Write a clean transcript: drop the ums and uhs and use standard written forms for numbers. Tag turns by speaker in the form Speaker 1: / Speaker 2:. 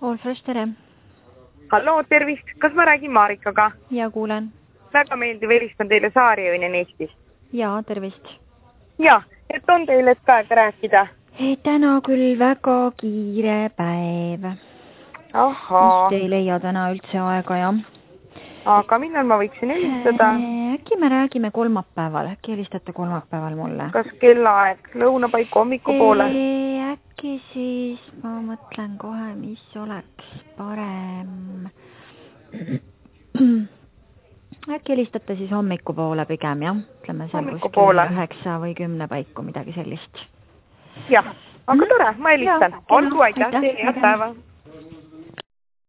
Speaker 1: Allfresh, tere!
Speaker 2: Halloo, tervist! Kas ma räägin Marikaga?
Speaker 1: Ja, kuulen.
Speaker 2: Väga meeldiv, helistan teile Saarjõinen Eestist.
Speaker 1: Ja, tervist!
Speaker 2: Ja, et on teile ka aega rääkida?
Speaker 1: Täna küll väga kiire päev.
Speaker 2: Ahaa.
Speaker 1: Vist ei leia täna üldse aega, jah.
Speaker 2: Aga millal ma võiksin helistada?
Speaker 1: Äkki me räägime kolmapäeval. Äkki helistate kolmapäeval mulle?
Speaker 2: Kas kellaaeg? Lõunapaik hommikupoole?
Speaker 1: Äkki siis ma mõtlen kohe, mis oleks parem. Äkki helistate siis hommikupoole pigem, jah? Ütleme seal kuskil 9 või 10 paiku, midagi sellist.
Speaker 2: Jah, aga tore, ma helistan. Olgu, aitäh, head päeva.